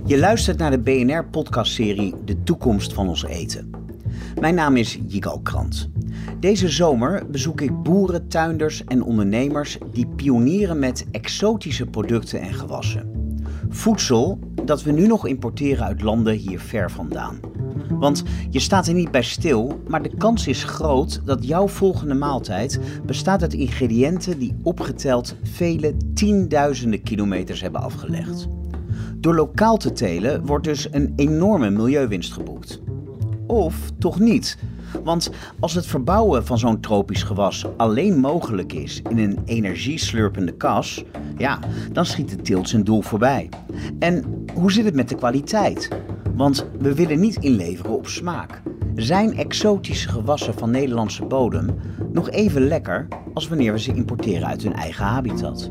Je luistert naar de BNR-podcastserie De Toekomst van ons eten. Mijn naam is Jigal Krant. Deze zomer bezoek ik boeren, tuinders en ondernemers die pionieren met exotische producten en gewassen. Voedsel dat we nu nog importeren uit landen hier ver vandaan. Want je staat er niet bij stil, maar de kans is groot dat jouw volgende maaltijd bestaat uit ingrediënten die opgeteld vele tienduizenden kilometers hebben afgelegd. Door lokaal te telen wordt dus een enorme milieuwinst geboekt. Of toch niet? Want als het verbouwen van zo'n tropisch gewas alleen mogelijk is in een energieslurpende kas, ja, dan schiet de teelt zijn doel voorbij. En hoe zit het met de kwaliteit? Want we willen niet inleveren op smaak. Zijn exotische gewassen van Nederlandse bodem nog even lekker als wanneer we ze importeren uit hun eigen habitat?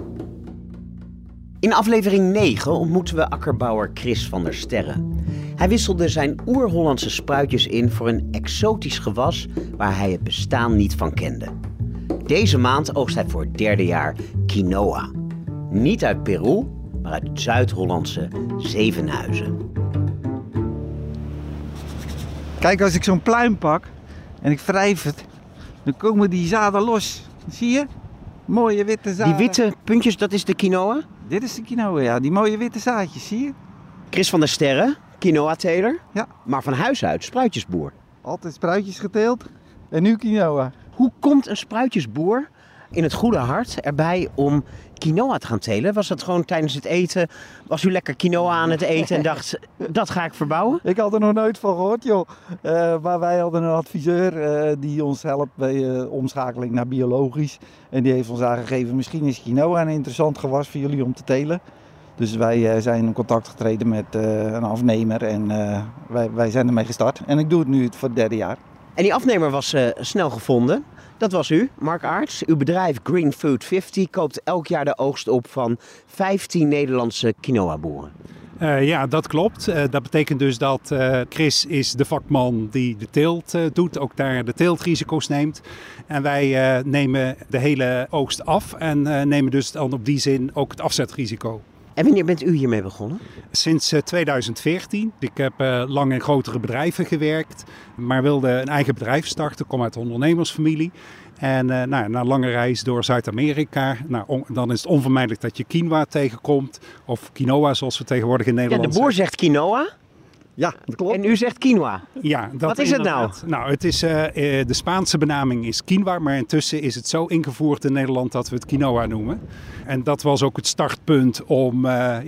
In aflevering 9 ontmoeten we akkerbouwer Chris van der Sterre. Hij wisselde zijn oer-Hollandse spruitjes in voor een exotisch gewas waar hij het bestaan niet van kende. Deze maand oogst hij voor het derde jaar quinoa. Niet uit Peru, maar uit het Zuid-Hollandse Zevenhuizen. Kijk, als ik zo'n pluim pak en ik wrijf het, dan komen die zaden los. Zie je? Mooie witte zaden. Die witte puntjes, dat is de quinoa? Dit is de quinoa, ja. Die mooie witte zaadjes, zie je? Chris van der Sterre, quinoa-teler, Ja. maar van huis uit spruitjesboer. Altijd spruitjes geteeld en nu quinoa. Hoe komt een spruitjesboer in het goede hart erbij om quinoa te gaan telen? Was dat gewoon tijdens het eten? Was u lekker quinoa aan het eten en dacht, dat ga ik verbouwen? Ik had er nog nooit van gehoord, joh. Maar wij hadden een adviseur die ons helpt bij omschakeling naar biologisch. En die heeft ons aangegeven, misschien is quinoa een interessant gewas voor jullie om te telen. Dus wij zijn in contact getreden met een afnemer en wij zijn ermee gestart. En ik doe het nu voor het derde jaar. En die afnemer was snel gevonden. Dat was u, Mark Aerts. Uw bedrijf Green Food 50 koopt elk jaar de oogst op van 15 Nederlandse quinoa-boeren. Ja, dat klopt. Dat betekent dus dat Chris is de vakman die de teelt doet, ook daar de teeltrisico's neemt. En wij nemen de hele oogst af en nemen dus dan op die zin ook het afzetrisico. En wanneer bent u hiermee begonnen? Sinds 2014. Ik heb lang in grotere bedrijven gewerkt, maar wilde een eigen bedrijf starten. Ik kom uit een ondernemersfamilie. En na een lange reis door Zuid-Amerika, dan is het onvermijdelijk dat je quinoa tegenkomt. Of quinoa, zoals we tegenwoordig in Nederland Ja, de boer zegt quinoa Ja, dat klopt. en u zegt quinoa. Ja, Wat is het nou? Nou, het is, de Spaanse benaming is quinoa, maar intussen is het zo ingevoerd in Nederland dat we het quinoa noemen. En dat was ook het startpunt om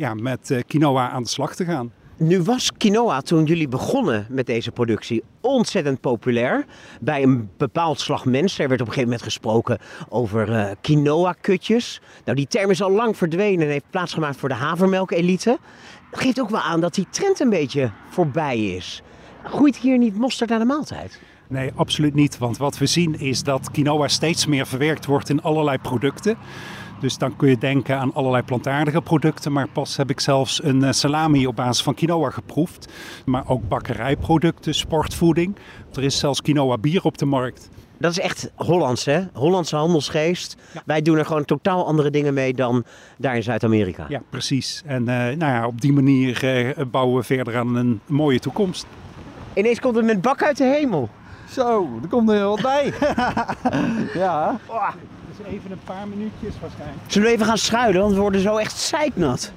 met quinoa aan de slag te gaan. Nu was quinoa toen jullie begonnen met deze productie ontzettend populair bij een bepaald slag mensen. Er werd op een gegeven moment gesproken over quinoa-kutjes. Nou, die term is al lang verdwenen en heeft plaatsgemaakt voor de havermelk-elite. Dat geeft ook wel aan dat die trend een beetje voorbij is. Groeit hier niet mosterd naar de maaltijd? Nee, absoluut niet. Want wat we zien is dat quinoa steeds meer verwerkt wordt in allerlei producten. Dus dan kun je denken aan allerlei plantaardige producten. Maar pas heb ik zelfs een salami op basis van quinoa geproefd. Maar ook bakkerijproducten, sportvoeding. Er is zelfs quinoa bier op de markt. Dat is echt Hollands, hè? Hollandse handelsgeest. Ja. Wij doen er gewoon totaal andere dingen mee dan daar in Zuid-Amerika. Ja, precies. En op die manier bouwen we verder aan een mooie toekomst. Ineens komt het met bak uit de hemel. Zo, er komt er heel wat bij. Ja. Oh. Dus even een paar minuutjes waarschijnlijk. Zullen we even gaan schuilen, want we worden zo echt zeiknat.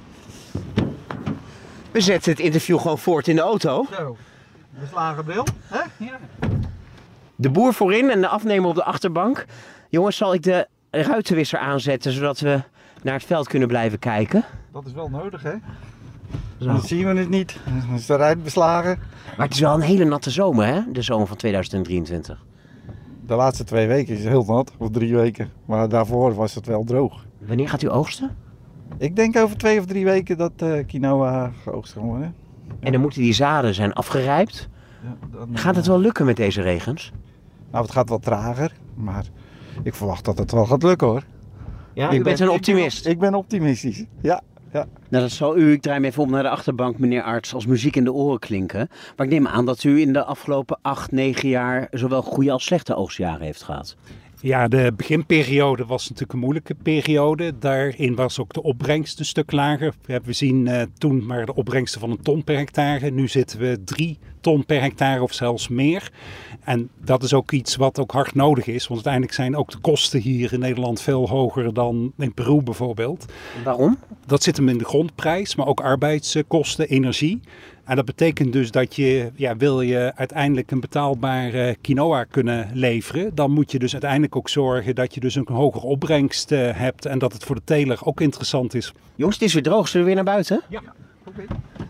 We zetten het interview gewoon voort in de auto. Zo, beslagen bril. Hè? Ja. De boer voorin en de afnemer op de achterbank. Jongens, zal ik de ruitenwisser aanzetten, zodat we naar het veld kunnen blijven kijken? Dat is wel nodig, hè? Zo. Dan zien we het niet. Dan is de ruit beslagen. Maar het is wel een hele natte zomer, hè? De zomer van 2023. De laatste 2 weken is heel nat, of 3 weken. Maar daarvoor was het wel droog. Wanneer gaat u oogsten? Ik denk over 2 of 3 weken dat quinoa geoogst kan worden. En dan moeten die zaden zijn afgerijpt. Ja, dan, Gaat het wel lukken met deze regens? Nou, het gaat wat trager, maar ik verwacht dat het wel gaat lukken, hoor. Ja, u bent een optimist. Ik ben optimistisch, ja. Nou, dat zal u, ik draai me even op naar de achterbank, meneer Aerts, als muziek in de oren klinken. Maar ik neem aan dat u in de afgelopen 8, 9 jaar zowel goede als slechte oogstjaren heeft gehad. Ja, de beginperiode was natuurlijk een moeilijke periode. Daarin was ook de opbrengst een stuk lager. We zien toen maar de opbrengsten van 1 ton per hectare. Nu zitten we 3 ton per hectare of zelfs meer. En dat is ook iets wat ook hard nodig is. Want uiteindelijk zijn ook de kosten hier in Nederland veel hoger dan in Peru bijvoorbeeld. Waarom? Dat zit hem in de grondprijs, maar ook arbeidskosten, energie. En dat betekent dus dat wil je uiteindelijk een betaalbare quinoa kunnen leveren, dan moet je dus uiteindelijk ook zorgen dat je dus een hogere opbrengst hebt en dat het voor de teler ook interessant is. Jongens, het is weer droog. Zullen we weer naar buiten? Ja, oké.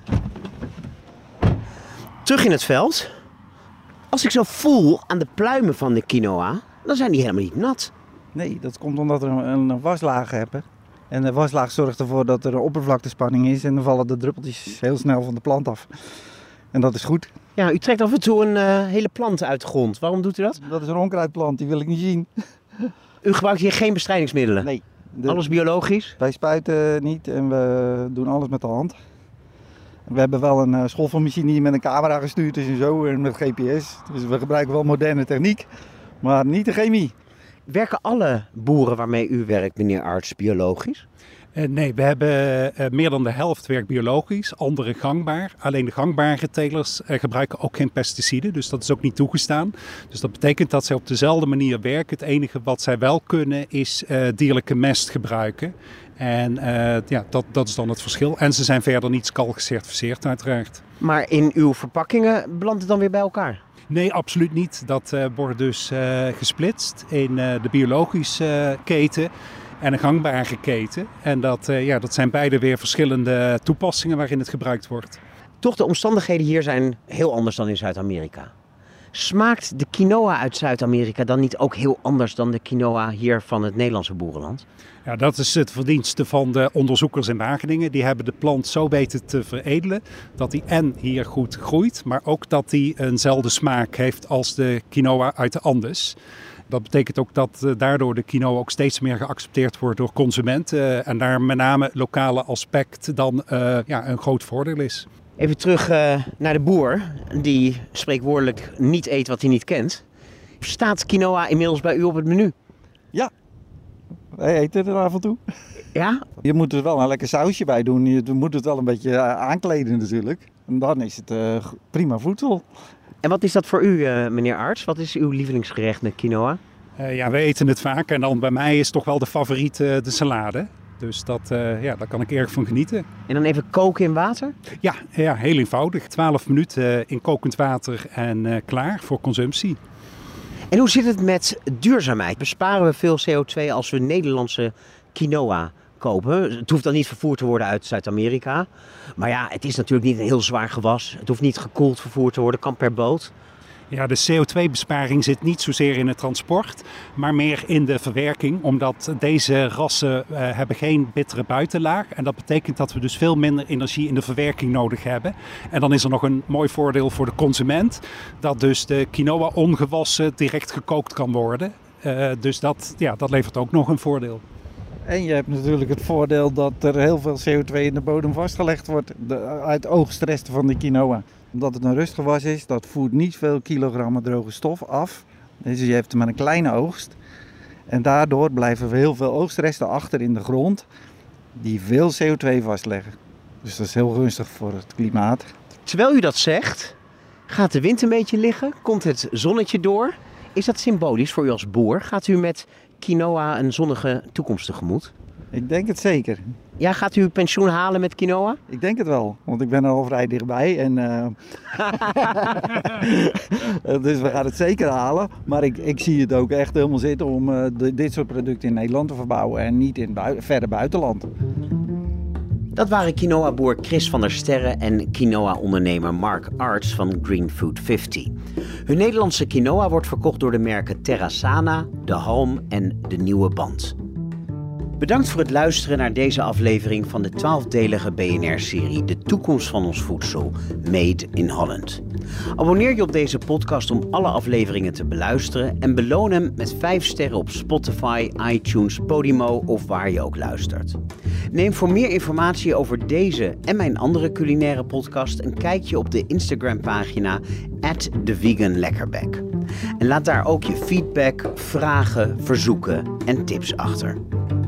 Terug in het veld. Als ik zo voel aan de pluimen van de quinoa, dan zijn die helemaal niet nat. Nee, dat komt omdat we een waslaag hebben. En de waslaag zorgt ervoor dat er een oppervlaktespanning is en dan vallen de druppeltjes heel snel van de plant af. En dat is goed. Ja, u trekt af en toe een hele plant uit de grond. Waarom doet u dat? Dat is een onkruidplant, die wil ik niet zien. U gebruikt hier geen bestrijdingsmiddelen? Nee. Alles biologisch? Wij spuiten niet en we doen alles met de hand. We hebben wel een scholvermachine die met een camera gestuurd is en zo en met GPS. Dus we gebruiken wel moderne techniek, maar niet de chemie. Werken alle boeren waarmee u werkt, meneer Arts, biologisch? Nee, we hebben meer dan de helft werkt biologisch, andere gangbaar. Alleen de gangbare telers gebruiken ook geen pesticiden, dus dat is ook niet toegestaan. Dus dat betekent dat zij op dezelfde manier werken. Het enige wat zij wel kunnen is dierlijke mest gebruiken. En dat is dan het verschil. En ze zijn verder niet SCAL gecertificeerd uiteraard. Maar in uw verpakkingen belandt het dan weer bij elkaar? Nee, absoluut niet. Dat wordt dus gesplitst in de biologische keten en een gangbare keten. En dat zijn beide weer verschillende toepassingen waarin het gebruikt wordt. Toch, de omstandigheden hier zijn heel anders dan in Zuid-Amerika. Smaakt de quinoa uit Zuid-Amerika dan niet ook heel anders dan de quinoa hier van het Nederlandse boerenland? Ja, dat is het verdienste van de onderzoekers in Wageningen. Die hebben de plant zo weten te veredelen dat die en hier goed groeit, maar ook dat die eenzelfde smaak heeft als de quinoa uit de Andes. Dat betekent ook dat daardoor de quinoa ook steeds meer geaccepteerd wordt door consumenten. En daar met name lokale aspect dan een groot voordeel is. Even terug naar de boer die spreekwoordelijk niet eet wat hij niet kent. Staat quinoa inmiddels bij u op het menu? Ja, wij eten er af en toe. Ja? Je moet er wel een lekker sausje bij doen. Je moet het wel een beetje aankleden natuurlijk. En dan is het prima voedsel. En wat is dat voor u, meneer Arts? Wat is uw lievelingsgerecht met quinoa? We eten het vaak en dan bij mij is toch wel de favoriet de salade. Dus daar kan ik erg van genieten. En dan even koken in water? Ja, heel eenvoudig. 12 minuten in kokend water en klaar voor consumptie. En hoe zit het met duurzaamheid? Besparen we veel CO2 als we Nederlandse quinoa kopen? Het hoeft dan niet vervoerd te worden uit Zuid-Amerika. Maar ja, het is natuurlijk niet een heel zwaar gewas. Het hoeft niet gekoeld vervoerd te worden, kan per boot. Ja, de CO2-besparing zit niet zozeer in het transport, maar meer in de verwerking. Omdat deze rassen hebben geen bittere buitenlaag. En dat betekent dat we dus veel minder energie in de verwerking nodig hebben. En dan is er nog een mooi voordeel voor de consument. Dat dus de quinoa ongewassen direct gekookt kan worden. Dus dat levert ook nog een voordeel. En je hebt natuurlijk het voordeel dat er heel veel CO2 in de bodem vastgelegd wordt uit oogstresten van de quinoa. Omdat het een rustgewas is, dat voert niet veel kilogrammen droge stof af. Dus je hebt maar een kleine oogst. En daardoor blijven heel veel oogstresten achter in de grond die veel CO2 vastleggen. Dus dat is heel gunstig voor het klimaat. Terwijl u dat zegt, gaat de wind een beetje liggen? Komt het zonnetje door? Is dat symbolisch voor u als boer? Gaat u met quinoa een zonnige toekomst tegemoet? Ik denk het zeker. Ja, gaat u uw pensioen halen met quinoa? Ik denk het wel, want ik ben er al vrij dichtbij. En, dus we gaan het zeker halen. Maar ik zie het ook echt helemaal zitten om dit soort producten in Nederland te verbouwen en niet in verder buitenland. Dat waren quinoa-boer Chris van der Sterren en quinoa-ondernemer Mark Arts van Green Food 50. Hun Nederlandse quinoa wordt verkocht door de merken Terra Sana, De Halm en De Nieuwe Band. Bedankt voor het luisteren naar deze aflevering van de 12-delige BNR-serie De toekomst van ons voedsel, Made in Holland. Abonneer je op deze podcast om alle afleveringen te beluisteren en beloon hem met 5 sterren op Spotify, iTunes, Podimo of waar je ook luistert. Neem voor meer informatie over deze en mijn andere culinaire podcast een kijkje op de Instagram-pagina @theveganlekkerbek. En laat daar ook je feedback, vragen, verzoeken en tips achter.